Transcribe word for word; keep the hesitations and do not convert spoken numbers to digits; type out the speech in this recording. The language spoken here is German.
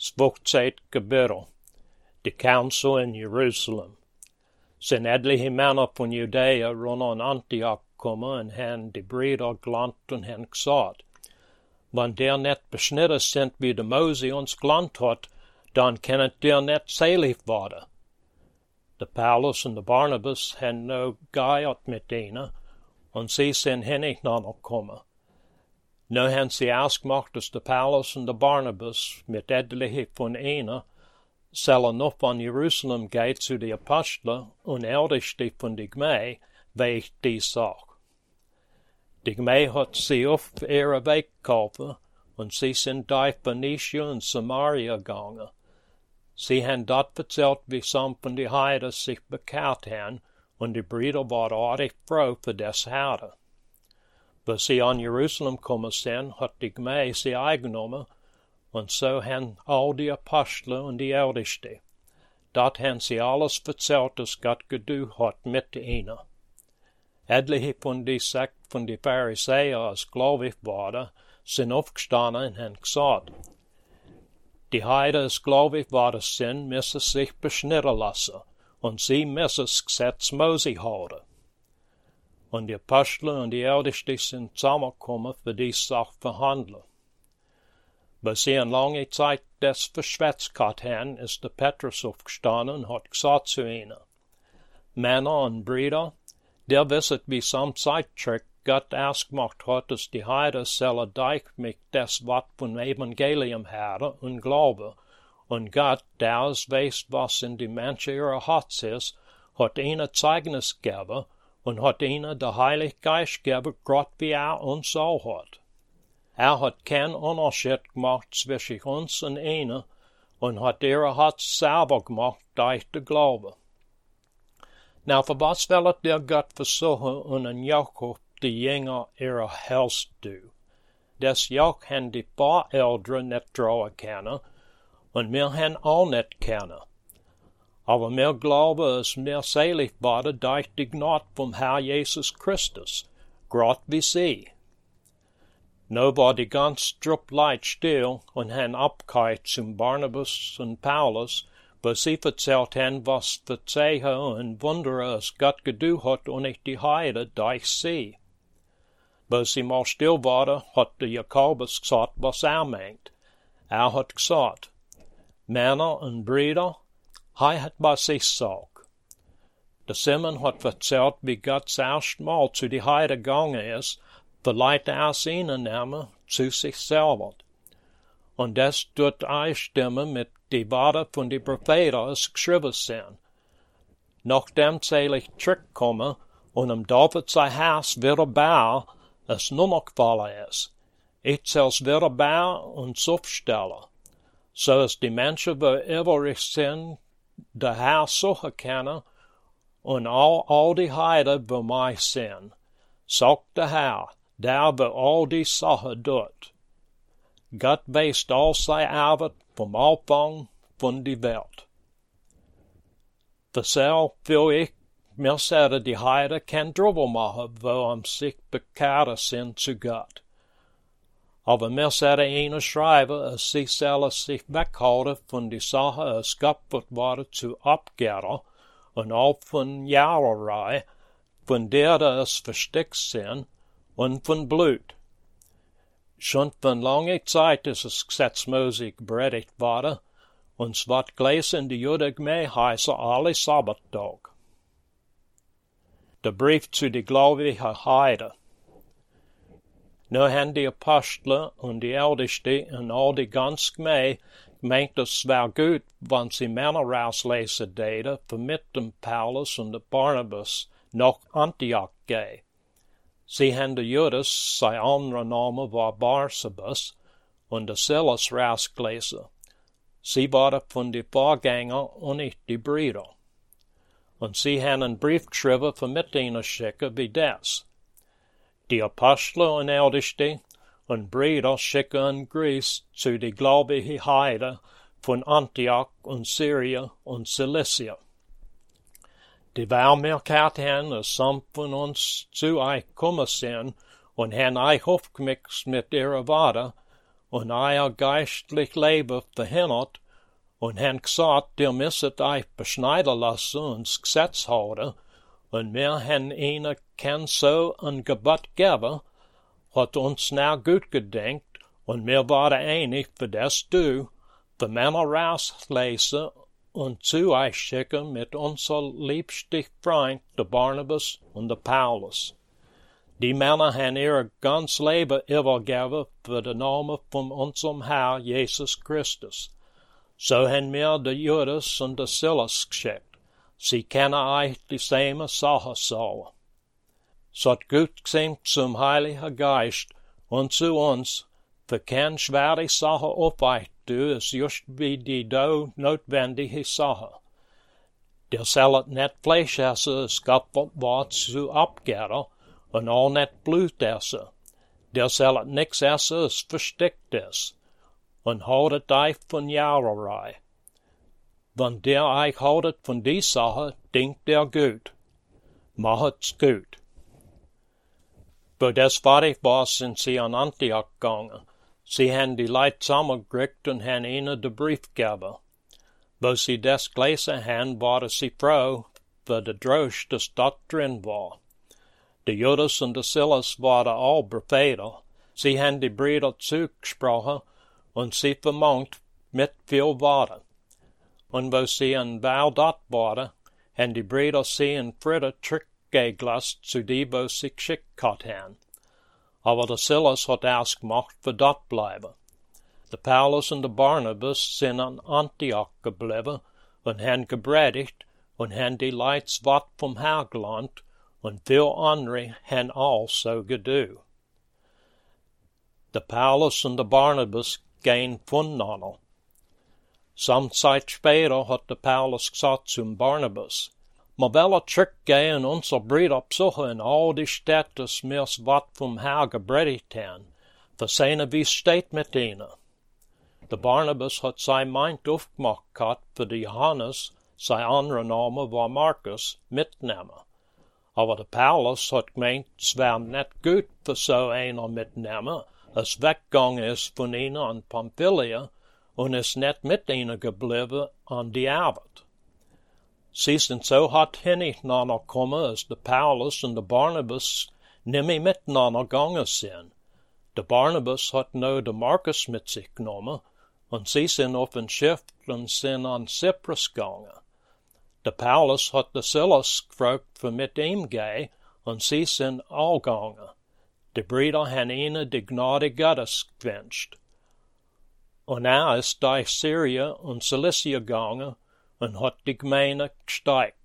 zwoegtzeit gebeuren, de council in Jerusalem. Zijn etliche mannen van Judea rond aan Antioch komen en hen de breder glant en hen gesagt. Wanneer der net besnitten sind wie de Mose ons glant had, dan kan het der net selig worden. De Paulus en de Barnabas hebben nou gehad met ene, en ze zijn hen niet naar komen. Nu hebben ze uitgemaakt dat de Paulus en de Barnabas met etliche van ene zullen nog van Jeruzalem gaan zu de apostelen en älteste van de gemeente weegt die zaak. De gemeente had ze op ihre weg geholpen en ze zijn door Phoenicia en Samaria gegangen. Ze hebben dat verteld wie some van de heiden zich bekeerd hebben en de brüder waren aardig froh voor des Herren. Als ze aan Jeruzalem komen zijn, had de gemeente ze aangenomen en zo hebben al die apostelen en die älteste. Dat hebben ze alles verteld als God gedoe had met de ene. Etliche van die sect van de Pharisäer als gelovig waren, zijn opgestaan en hebben gezegd, die heiden als gelovig waren zijn, müssen zich besnitten lassen, en ze müssen het Gesetz Mose houden. En die apostelen en die älteste zijn samengekomen voor die zaak verhandelen. Bij ze een lange tijd des verschwetst gehad hebben, is de Petrus opgestaan en had gezegd zu ihnen, Männer en Brüder, der wisset wie some Zeit zurück Gott ausgemacht hat, dass die Heiden sollen dich mit des wat von Evangelium hören und glauben. Und Gott, der es weiß, was in die Menschen ihrer Herz ist, hat ihnen Zeugnis gegeben und hat ihnen der Heilige Geist gegeben, Gott wie er uns auch hat. Er hat keinen Unterschied gemacht zwischen uns und ihnen und hat ihre Herz selber gemacht durch den Glauben. Nou, voor wat wil het der Gott versuchen und een Joch op de Jünger ihrer Hels doen? Des Joch hen die paar Älteren net drauen kennen, und wir hen auch net kennen. Aber wir glauben, dass wir selig worden durch die Gnade vom Herr Jesus Christus, grad wie sie. Nu war die ganz Trupp Leid still und hen abgehört zum Barnabas und Paulus, wo sie verzählt haben, was für Zeichen und Wunder es Gott gedoe hat und nicht die Heide durch sie. Wo sie mal still waren, hat der Jakobus gesagt, was er meint. Er hat gesagt, Männer und Brüder, hij hat bei sich gesagt. Der Simon hat verzählt, wie Gott das erste Mal zu die Heide gegangen ist, verleiht er es ihnen nehmen zu sich selber. Und das tut einstimmen mit die Worte von die Propheten, es geschrieben sind. Nachdem selig zurückkommen und um David sein Haus wieder bauen, es nur noch gefallen ist. Ich soll's wieder bauen und aufstellen, so dass die Menschen, wo übrig sind, der Haus suchen können und all, all die Heiden bei mir sind. Sagt der Herr, der wo all die Sachen tut. Gott weiß all sein Arbeit vom Anfang von die Welt. Deshalb will ich mir sagen, die Heiden kein drüber machen, wo am sich bekehren sind zu Gott. Aber mir sagen ihnen schreiben, dass sie sollen sich weghalten von die Sache, es Gott wird worden zu Abgehrer und auch von Jahrerei, von der es versteckt sind und von Blut. Schon von langer Zeit ist das Gesetz Mose gepredigt worden, und es wird gelesen in die Judengemeinde heißen alle Sabbattag. Der Brief zu die gläubigen Heiden. Nu haben die Apostel und die Ältesten und all die ganze Gemeinde gemeint, es wäre gut, wenn sie Männer rauslesen deden, für mit dem Paulus und dem Barnabas nach Antioch gehen. Sie haben der Judas, sein anderer Name war Barsabas, und der Silas rausgelesen. Sie waren von den Vorgängern und nicht die Brüder. Und sie haben einen Brief geschrieben für mit ihnen schicken wie das. Die Apostel und Älteste und Brüder schicken einen Gruß zu die gläubigen Heiden von Antioch und Syrien und Cilicia. Die Wahrmerkheit haben, dass some von uns zu euch kommen sind und haben euch aufgemixt mit ihrer Worte, und eier geistlich Leben verhindert, und han gesagt, der müsset euch beschneiden lassen und Gesetz halten, und wir han ihnen kein so ein Gebot geben, hat uns now gut gedenkt, und wir waren einig, für das du, für Männer rauslesen und zu euch schicken mit unser liebsten Freund, der Barnabas und der Paulus. Die Männer han ihr ganz Leben übergeben für den Namen von unserem Herr Jesus Christus. So han mir der Judas und der Silas geschickt. Sie kennen euch dieselbe Sache sagen. So hat gut gesehen zum Heiligen Geist und zu uns, für keine schwere Sache auf euch tun, ist just wie die do notwendige Sache. Der sollet nicht Fleisch essen, es gab was zu abgeben, und auch nicht Blut essen. Der sollet nix essen, es versteckt ist, und haltet euch von Jahrerei. Wenn der euch haltet von die Sache, denkt der gut. Macht's gut. Wo das fertig war, sind sie an Antioch gegangen. Sie haben die Leute zusammengekriegt und haben ihnen den Brief gegeben. Wo sie das gelesen haben, waren sie froh, für der Drosch, das dort drin war. Der Judas und der Silas waren all Propheten. Sie haben die Brüder zugesprochen und sie vermangt mit viel Worten. Und wo sie ein Weile dort waren, haben die Brüder sie in Frieden zurückgelassen zu die, wo sie geschickt haben. Aber der Silas hat ausgemacht, für dort bleiben. Der Paulus und der Barnabas sind an Antioch geblieben und haben gepredigt und haben die Leute Wort vom Herr gelernt, und viel andere haben auch so gedu. Der Paulus und der Barnabas gehen voneinander. Some Zeit später hat der Paulus gesagt zum Barnabas, wir wollen zurückgehen und unsere Brüder besuchen in all die Städte, dass wir das Wort vom Herr gepredigt haben, für sehen, wie es steht mit ihnen. Der Barnabas hat sein Mind aufgemacht gehabt, für die Johannes, sein anderer Name war Markus, mitnehmen. Aber der Paulus hat gemeint, es wäre nicht gut für so einer mitnehmen, es weggegangen ist von ihnen an Pamphylia und ist nicht mit ihnen geblieben an die Arbeit. Sie sind so hart hineinander gekommen, als der Paulus und der Barnabas nimmer miteinander gegangen sind. Der Barnabas hat nur den Markus mit sich genommen, und sie sind auf ein Schiff und sind an Zyprus gegangen. Der Paulus hat der Silas gefragt, für mit ihm gehen, und sie sind all gegangen. Die Brüder haben ihnen die Gnade Gottes gewünscht. Und er ist durch Syrien und Cilicia gegangen und hat die Gemeinde gesteigt.